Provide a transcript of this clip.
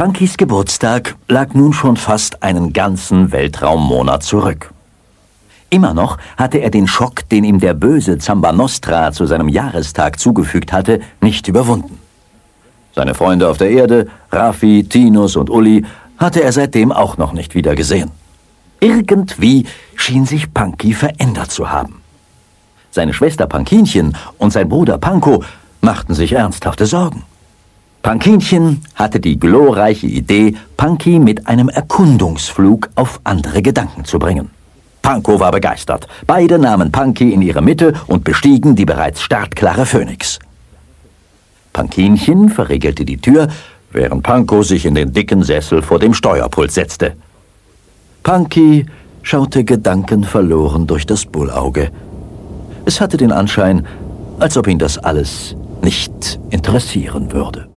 Punkys Geburtstag lag nun schon fast einen ganzen Weltraummonat zurück. Immer noch hatte er den Schock, den ihm der böse Zamba Nostra zu seinem Jahrestag zugefügt hatte, nicht überwunden. Seine Freunde auf der Erde, Raffi, Tinus und Uli, hatte er seitdem auch noch nicht wieder gesehen. Irgendwie schien sich Punky verändert zu haben. Seine Schwester Pankinchen und sein Bruder Panko machten sich ernsthafte Sorgen. Pankinchen hatte die glorreiche Idee, Punky mit einem Erkundungsflug auf andere Gedanken zu bringen. Panko war begeistert. Beide nahmen Punky in ihre Mitte und bestiegen die bereits startklare Phoenix. Pankinchen verriegelte die Tür, während Panko sich in den dicken Sessel vor dem Steuerpult setzte. Punky schaute gedankenverloren durch das Bullauge. Es hatte den Anschein, als ob ihn das alles nicht interessieren würde.